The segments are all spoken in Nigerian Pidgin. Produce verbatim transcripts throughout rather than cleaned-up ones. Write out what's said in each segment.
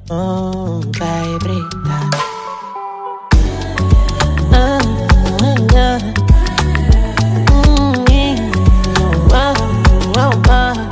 Oh, vibrita. Ah, yeah. Mm, yeah. Oh, oh, oh.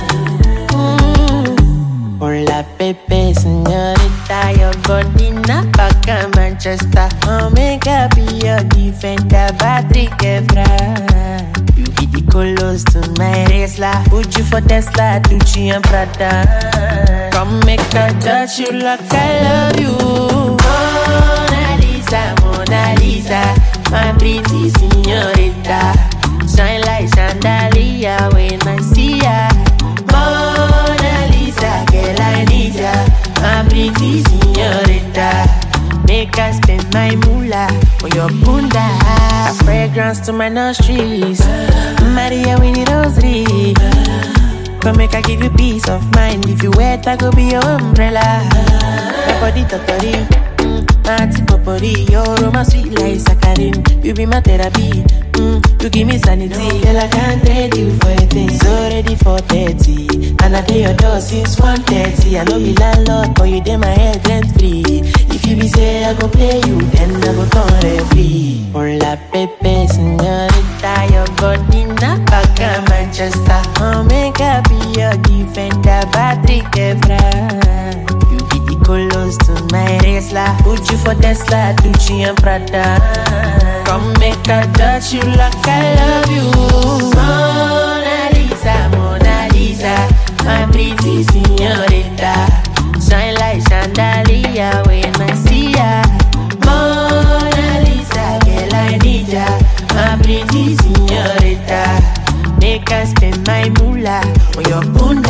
Mm. Hola, Pepe, señorita. Your body na back in Manchester. I'll make up be your defender, Patrick Evra. You be the colors to my Tesla. Put you for Tesla, Gucci and Prada. Come make a touch you like I love you. Mona Lisa, Mona Lisa, my pretty señorita. Shine like chandelier when I see ya. Mona Lisa, girl I need ya. My pretty señorita. Make us spend my moolah for your bunda. Fragrance to my nostrils. Maria Winnie Rosary. Come make I give you peace of mind. If you wet, I go be your umbrella. My body totori, mm, my tipopori. Your aroma sweet like saccharin. You be my therapy, mm, you give me sanity. Girl, I can't trade you for a thing. So ready for thirty, and I pay your door since one thirty. I know be landlord, but you dey my head rent free. If you be say I go play you, then I go turn referee. Hola, Pepe, señorita, your body na back in Manchester. I'll make up be your defender, Patrick Evra. You be the colors to my Tesla. Put you for Tesla, Gucci and Prada. Come make a touch you like I love you. Mona Lisa, Mona Lisa, my pretty señorita. Shine like chandelier when I see ya. Mona Lisa, girl I need ya. My pretty señorita. Make us spend my moolah on your bunda.